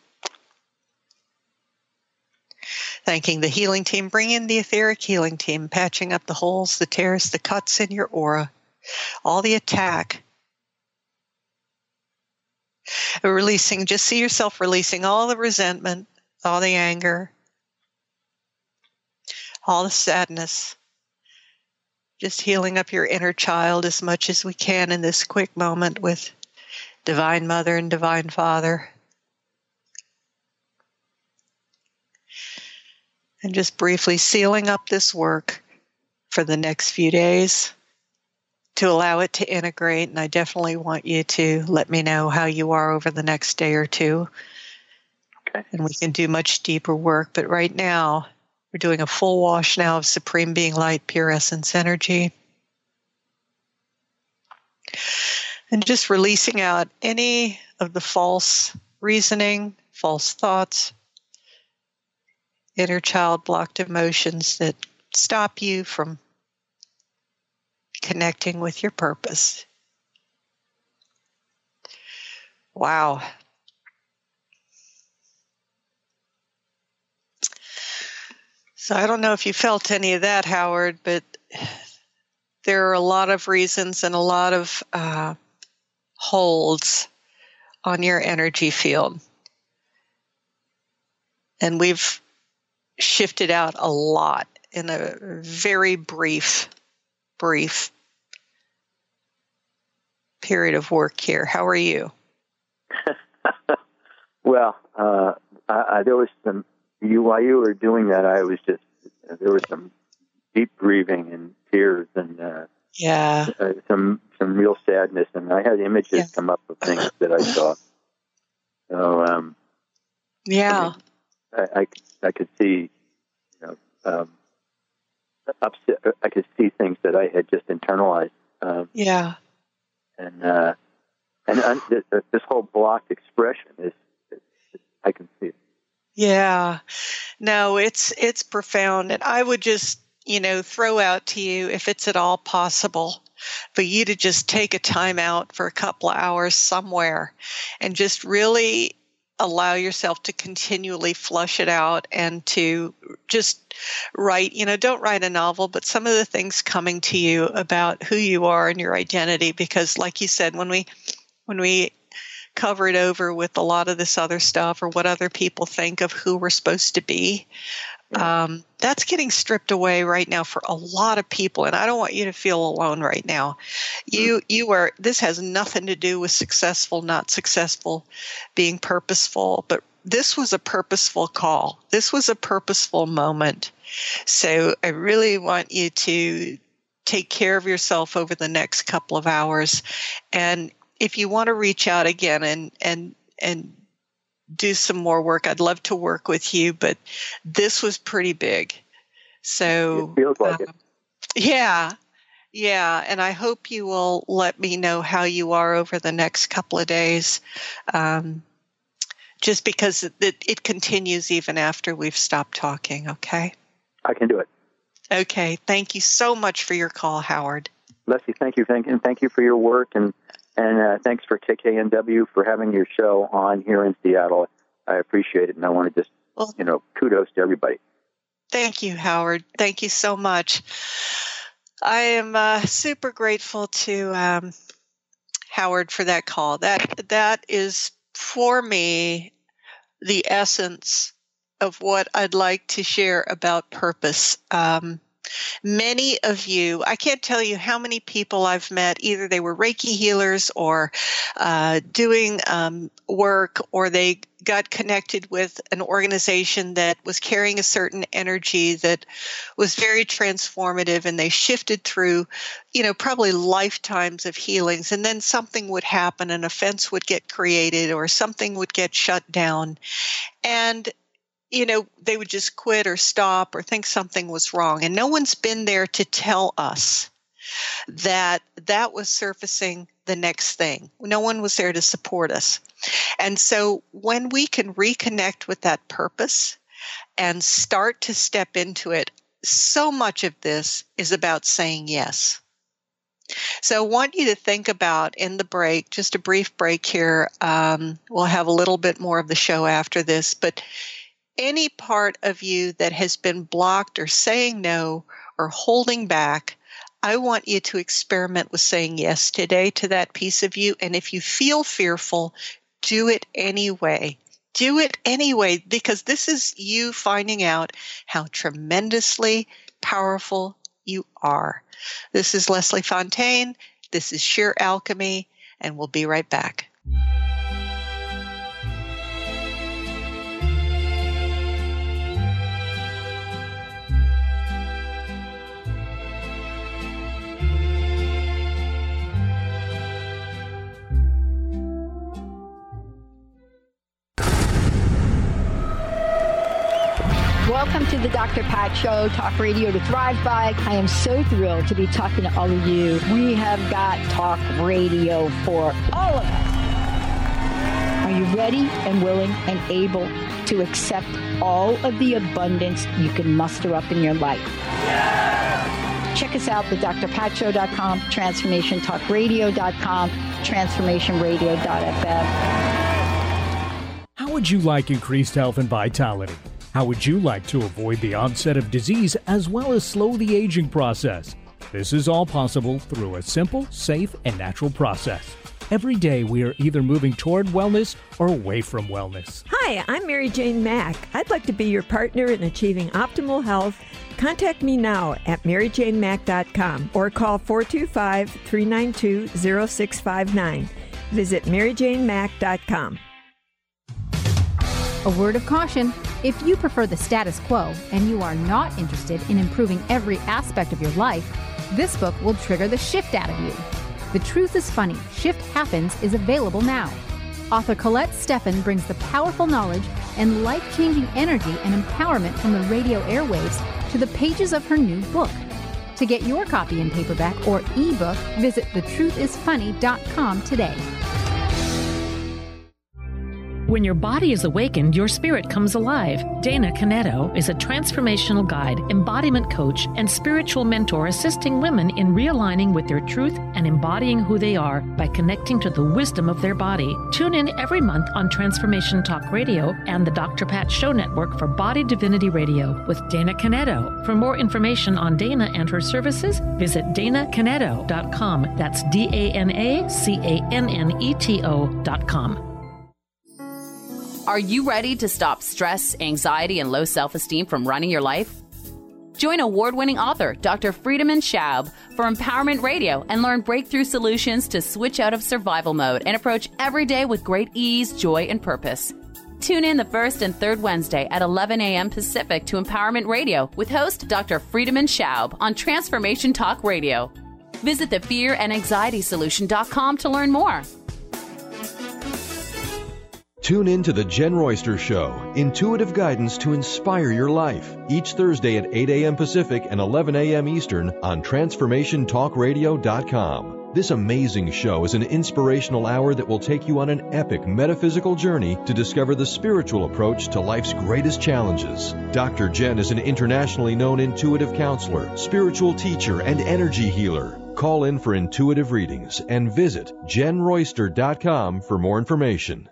[SPEAKER 4] Thanking the healing team, bring in the etheric healing team, patching up the holes, the tears, the cuts in your aura, all the attack. Releasing, just see yourself releasing all the resentment, all the anger, all the sadness. Just healing up your inner child as much as we can in this quick moment with Divine Mother and Divine Father. And just briefly sealing up this work for the next few days, to allow it to integrate. And I definitely want you to let me know how you are over the next day or two. Okay. And we can do much deeper work. But right now, we're doing a full wash now of Supreme Being Light, Pure Essence Energy. And just releasing out any of the false reasoning, false thoughts, inner child blocked emotions that stop you from connecting with your purpose. Wow. So I don't know if you felt any of that, Howard, but there are a lot of reasons and a lot of uh, holds on your energy field. And we've shifted out a lot in a very brief brief period of work here. How are you?
[SPEAKER 12] Well, uh, I, I, there was some, you, while you were doing that, I was just, there was some deep grieving and tears and uh,
[SPEAKER 4] yeah,
[SPEAKER 12] uh, some some real sadness. And I had images yeah. come up of things that I saw. So, um,
[SPEAKER 4] yeah,
[SPEAKER 12] I, I, I could see, you know, um, upset. I could see things that I had just internalized. Um,
[SPEAKER 4] yeah,
[SPEAKER 12] and uh, and uh, this, this whole blocked expression is, is, is, I can see it.
[SPEAKER 4] Yeah, no, it's it's profound, and I would just, you know, throw out to you, if it's at all possible, for you to just take a time out for a couple of hours somewhere, and just really allow yourself to continually flush it out and to just write, you know, don't write a novel, but some of the things coming to you about who you are and your identity. Because like you said, when we, when we cover it over with a lot of this other stuff or what other people think of who we're supposed to be, Um, that's getting stripped away right now for a lot of people. And I don't want you to feel alone right now. You, you are, this has nothing to do with successful, not successful, being purposeful, but this was a purposeful call. This was a purposeful moment. So I really want you to take care of yourself over the next couple of hours. And if you want to reach out again and, and, and, do some more work, I'd love to work with you, but this was pretty big. So
[SPEAKER 12] it feels like
[SPEAKER 4] um,
[SPEAKER 12] it.
[SPEAKER 4] Yeah. Yeah. And I hope you will let me know how you are over the next couple of days. Um, just because it, it, it continues even after we've stopped talking. Okay.
[SPEAKER 12] I can do it.
[SPEAKER 4] Okay. Thank you so much for your call, Howard.
[SPEAKER 12] Leslie, thank you. Thank you. And thank you for your work. And, and uh, thanks for K K N W for having your show on here in Seattle. I appreciate it. And I want to just, well, you know, kudos to everybody.
[SPEAKER 4] Thank you, Howard. Thank you so much. I am uh, super grateful to um, Howard for that call. That that is, for me, the essence of what I'd like to share about purpose. Um, many of you, I can't tell you how many people I've met, either they were Reiki healers or uh, doing um, work, or they got connected with an organization that was carrying a certain energy that was very transformative, and they shifted through, you know, probably lifetimes of healings, and then something would happen, an offense would get created or something would get shut down, and you know, they would just quit or stop or think something was wrong. And no one's been there to tell us that that was surfacing the next thing. No one was there to support us. And so when we can reconnect with that purpose and start to step into it, so much of this is about saying yes. So I want you to think about, in the break, just a brief break here. Um, we'll have a little bit more of the show after this, but any part of you that has been blocked or saying no or holding back, I want you to experiment with saying yes today to that piece of you. And if you feel fearful, do it anyway. Do it anyway, because this is you finding out how tremendously powerful you are. This is Leslie Fontaine. This is Sheer Alchemy, and we'll be right back.
[SPEAKER 5] Welcome to the Doctor Pat Show, talk radio to thrive by. I am so thrilled to be talking to all of you. We have got talk radio for all of us. Are you ready and willing and able to accept all of the abundance you can muster up in your life? Yeah! Check us out, the d r pat show dot com, transformation talk radio dot com, transformation radio dot f m.
[SPEAKER 14] How would you like increased health and vitality? How would you like to avoid the onset of disease as well as slow the aging process? This is all possible through a simple, safe, and natural process. Every day we are either moving toward wellness or away from wellness.
[SPEAKER 18] Hi, I'm Mary Jane Mack. I'd like to be your partner in achieving optimal health. Contact me now at mary jane mack dot com or call four two five, three nine two, zero six five nine. Visit mary jane mack dot com.
[SPEAKER 19] A word of caution: if you prefer the status quo and you are not interested in improving every aspect of your life, this book will trigger the shift out of you. The Truth is Funny, Shift Happens is available now. Author Colette Steffen brings the powerful knowledge and life-changing energy and empowerment from the radio airwaves to the pages of her new book. To get your copy in paperback or ebook, visit the truth is funny dot com today.
[SPEAKER 20] When your body is awakened, your spirit comes alive. Dana Canetto is a transformational guide, embodiment coach, and spiritual mentor assisting women in realigning with their truth and embodying who they are by connecting to the wisdom of their body. Tune in every month on Transformation Talk Radio and the Doctor Pat Show Network for Body Divinity Radio with Dana Canetto. For more information on Dana and her services, visit dana canetto dot com. That's D A N A C A N N E T O dot com.
[SPEAKER 21] Are you ready to stop stress, anxiety, and low self-esteem from running your life? Join award-winning author Doctor Friedemann Schaub for Empowerment Radio and learn breakthrough solutions to switch out of survival mode and approach every day with great ease, joy, and purpose. Tune in the first and third Wednesday at eleven a.m. Pacific to Empowerment Radio with host Doctor Friedemann Schaub on Transformation Talk Radio. Visit the fear and anxiety solution dot com to learn more.
[SPEAKER 1] Tune in to The Jen Royster Show, intuitive guidance to inspire your life, each Thursday at eight a.m. Pacific and eleven a.m. Eastern on transformation talk radio dot com. This amazing show is an inspirational hour that will take you on an epic metaphysical journey to discover the spiritual approach to life's greatest challenges. Doctor Jen is an internationally known intuitive counselor, spiritual teacher, and energy healer. Call in for intuitive readings and visit jen royster dot com for more information.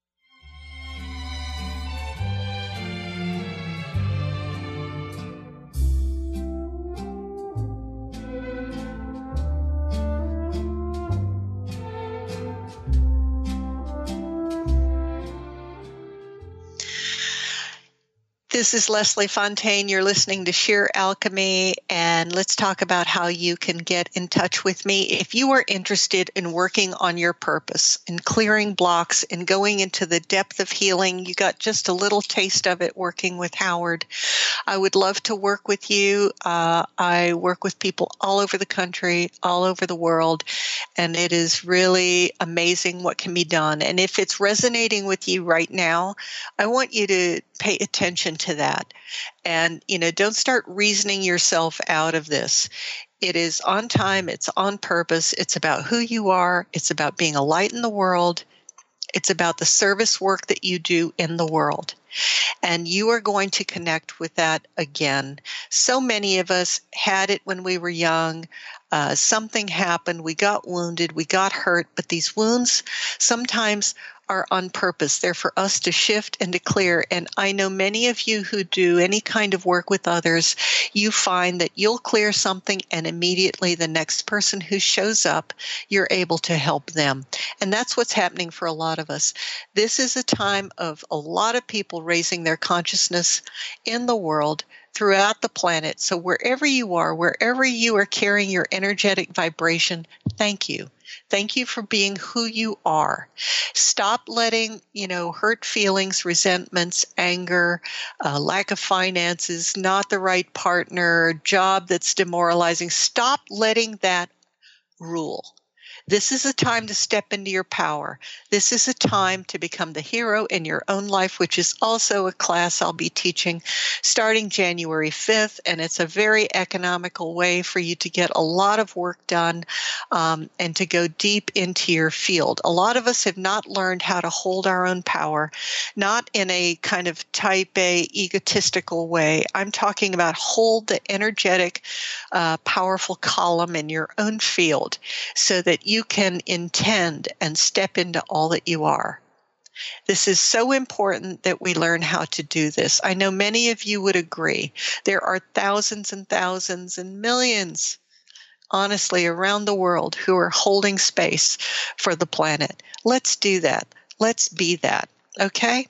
[SPEAKER 4] This is Leslie Fontaine. You're listening to Sheer Alchemy, and let's talk about how you can get in touch with me. If you are interested in working on your purpose, in clearing blocks, and going into the depth of healing, you got just a little taste of it working with Howard. I would love to work with you. Uh, I work with people all over the country, all over the world, and it is really amazing what can be done. And if it's resonating with you right now, I want you to pay attention to that. And, you know, don't start reasoning yourself out of this. It is on time. It's on purpose. It's about who you are. It's about being a light in the world. It's about the service work that you do in the world. And you are going to connect with that again. So many of us had it when we were young. Uh, something happened. We got wounded. We got hurt. But these wounds sometimes are on purpose. They're for us to shift and to clear. And I know many of you who do any kind of work with others, you find that you'll clear something and immediately the next person who shows up, you're able to help them. And that's what's happening for a lot of us. This is a time of a lot of people raising their consciousness in the world, throughout the planet. So wherever you are, wherever you are carrying your energetic vibration, thank you. Thank you for being who you are. Stop letting, you know, hurt feelings, resentments, anger, uh, lack of finances, not the right partner, job that's demoralizing. Stop letting that rule. This is a time to step into your power. This is a time to become the hero in your own life, which is also a class I'll be teaching starting January fifth. And it's a very economical way for you to get a lot of work done um, and to go deep into your field. A lot of us have not learned how to hold our own power, not in a kind of type A egotistical way. I'm talking about hold the energetic, uh, powerful column in your own field so that you you can intend and step into all that you are. This is so important that we learn how to do this. I know many of you would agree. There are thousands and thousands and millions, honestly, around the world who are holding space for the planet. Let's do that. Let's be that. Okay?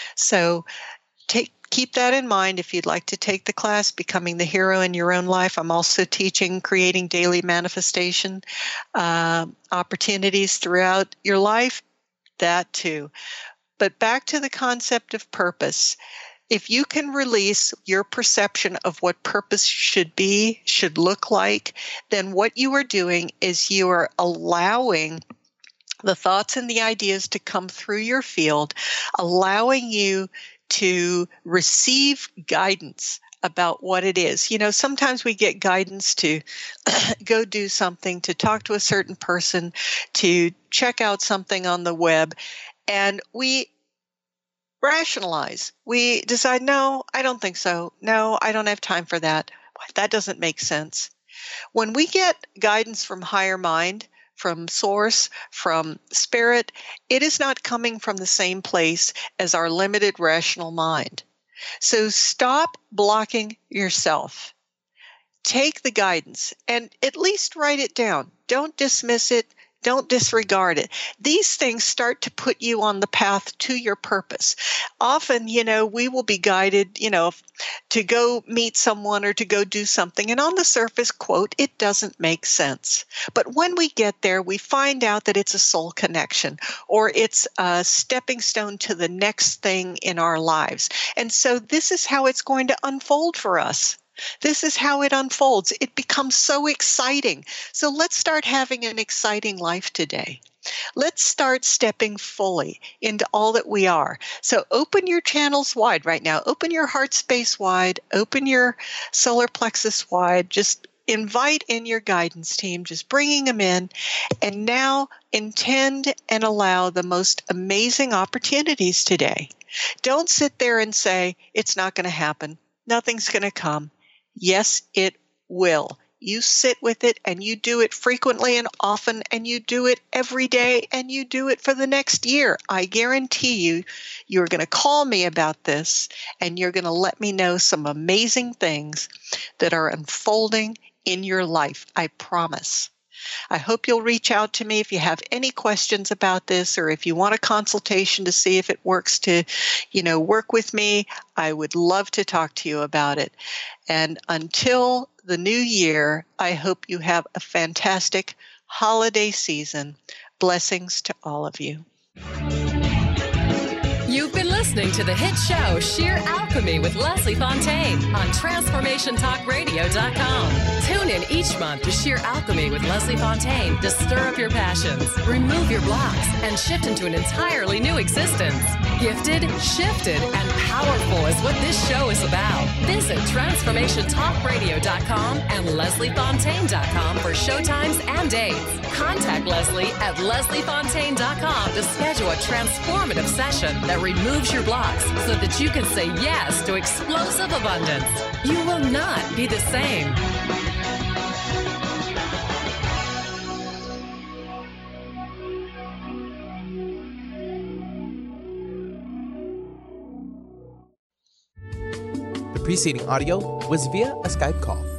[SPEAKER 4] So take Keep that in mind if you'd like to take the class, Becoming the Hero in Your Own Life. I'm also teaching Creating Daily Manifestation uh, opportunities throughout your life, that too. But back to the concept of purpose. If you can release your perception of what purpose should be, should look like, then what you are doing is you are allowing the thoughts and the ideas to come through your field, allowing you to receive guidance about what it is. You know, sometimes we get guidance to go do something, to talk to a certain person, to check out something on the web, and we rationalize. We decide, no, I don't think so. No, I don't have time for that. That doesn't make sense. When we get guidance from higher mind, from source, from spirit, it is not coming from the same place as our limited rational mind. So stop blocking yourself. Take the guidance and at least write it down. Don't dismiss it. Don't disregard it. These things start to put you on the path to your purpose. Often, you know, we will be guided, you know, to go meet someone or to go do something. And on the surface, quote, it doesn't make sense. But when we get there, we find out that it's a soul connection or it's a stepping stone to the next thing in our lives. And so this is how it's going to unfold for us. This is how it unfolds. It becomes so exciting. So let's start having an exciting life today. Let's start stepping fully into all that we are. So open your channels wide right now. Open your heart space wide. Open your solar plexus wide. Just invite in your guidance team, just bringing them in. And now intend and allow the most amazing opportunities today. Don't sit there and say, it's not going to happen. Nothing's going to come. Yes, it will. You sit with it and you do it frequently and often, and you do it every day, and you do it for the next year. I guarantee you, you're going to call me about this, and you're going to let me know some amazing things that are unfolding in your life. I promise. I hope you'll reach out to me if you have any questions about this, or if you want a consultation to see if it works to, you know, work with me. I would love to talk to you about it. And until the new year, I hope you have a fantastic holiday season. Blessings to all of you.
[SPEAKER 3] You've been listening to the hit show Sheer Alchemy with Leslie Fontaine on Transformation Talk Radio dot com. Tune in each month to Sheer Alchemy with Leslie Fontaine to stir up your passions, remove your blocks, and shift into an entirely new existence. Gifted, shifted, and powerful is what this show is about. Visit Transformation Talk Radio dot com and Leslie Fontaine dot com for showtimes and dates. Contact Leslie at Leslie Fontaine dot com to schedule a transformative session that removes your blocks so that you can say yes to explosive abundance. You will not be the same.
[SPEAKER 2] The preceding audio was via a Skype call.